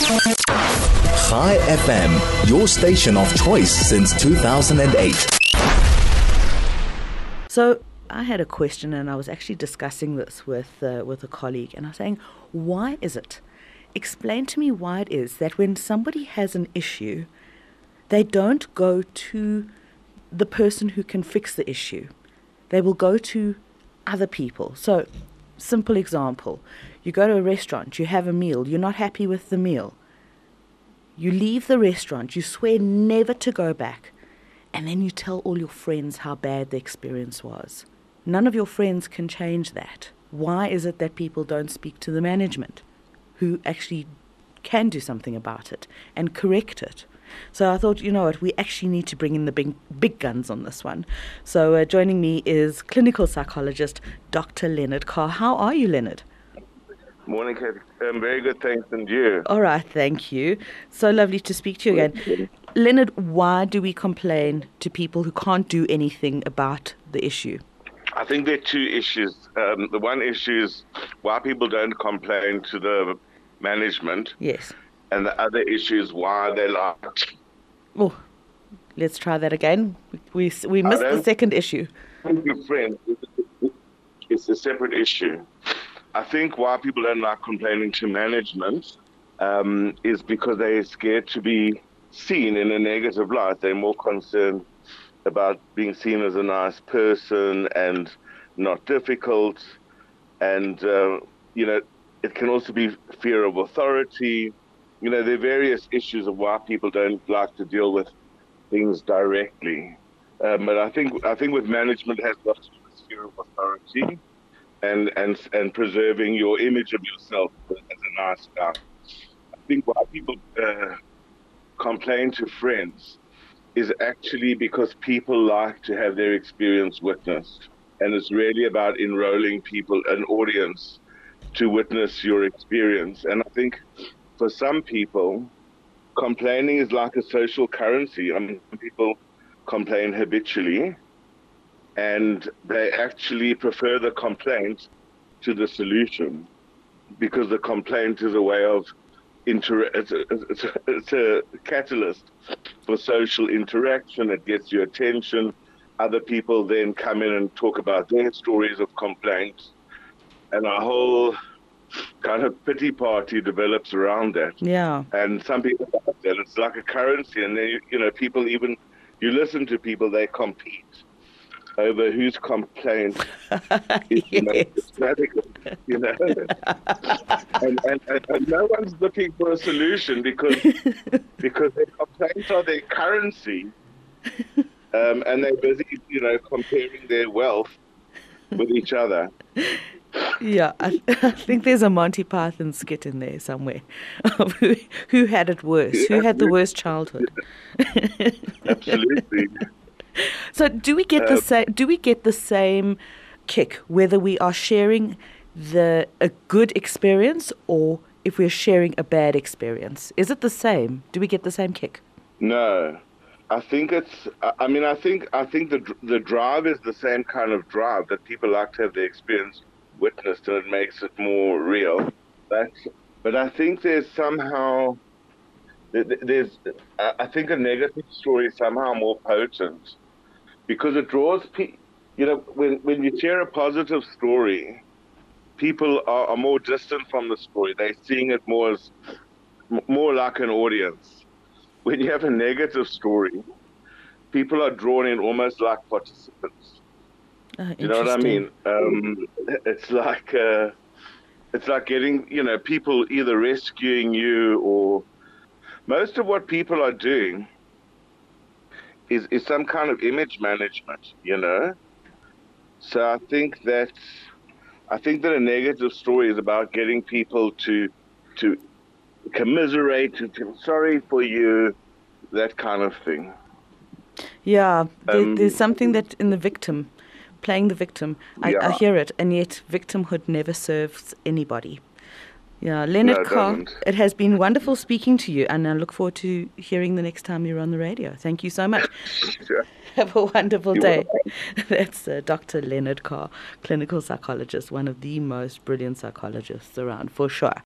Chai FM, your station of choice since 2008. So I had a question, and I was actually discussing this with a colleague, and I was saying, why is it? Explain to me why it is that when somebody has an issue, they don't go to the person who can fix the issue. They will go to other people. So, simple example, you go to a restaurant, you have a meal, you're not happy with the meal. You leave the restaurant, you swear never to go back, and then you tell all your friends how bad the experience was. None of your friends can change that. Why is it that people don't speak to the management who actually can do something about it and correct it? So I thought, you know what, we actually need to bring in the big guns on this one. So joining me is clinical psychologist Dr. Leonard Carr. How are you, Leonard? Morning, Kate. I'm very good, thanks, and you? All right, thank you. So lovely to speak to you again. Leonard, why do we complain to people who can't do anything about the issue? I think there are two issues. The one issue is why people don't complain to the management. Yes. And the other issue is why they lie. Oh, let's try that again. We missed the second issue. Your friend, it's a separate issue. I think why people don't like complaining to management is because they're scared to be seen in a negative light. They're more concerned about being seen as a nice person and not difficult. And, it can also be fear of authority. There are various issues of why people don't like to deal with things directly. But I think with management it has got to do with fear of authority and preserving your image of yourself as a nice guy. I think why people complain to friends is actually because people like to have their experience witnessed. And it's really about enrolling people, an audience, to witness your experience. And I think for some people, complaining is like a social currency. I mean, people complain habitually, and they actually prefer the complaint to the solution because the complaint is a way of it's a catalyst for social interaction. It gets your attention. Other people then come in and talk about their stories of complaints, and a whole kind of pity party develops around that. Yeah. And some people like that. It's like a currency, and then people you listen to people, they compete over whose complaint is the most radical, and no one's looking for a solution because their complaints are their currency, and they're busy, comparing their wealth with each other. Yeah, I think there's a Monty Python skit in there somewhere of who had it worse, who had the worst childhood. Absolutely. So do we get the same kick whether we are sharing a good experience or if we're sharing a bad experience? Is it the same? Do we get the same kick? No. I think I think the drive is the same kind of drive that people like to have their experience witnessed, and it makes it more real. But I think there's somehow I think a negative story is somehow more potent because it draws people. When you share a positive story, people are more distant from the story. They're seeing it more like an audience. When you have a negative story, people are drawn in almost like participants. You know what I mean? It's like getting, people either rescuing you, or most of what people are doing is some kind of image management, So I think that a negative story is about getting people to commiserate, to feel sorry for you, that kind of thing. Yeah, there's something that in the victim, playing the victim, I hear it, and yet victimhood never serves anybody. Yeah, Leonard Carr, it has been wonderful speaking to you, and I look forward to hearing the next time you're on the radio. Thank you so much. Sure. Have a wonderful day. That's Dr. Leonard Carr, clinical psychologist, one of the most brilliant psychologists around, for sure.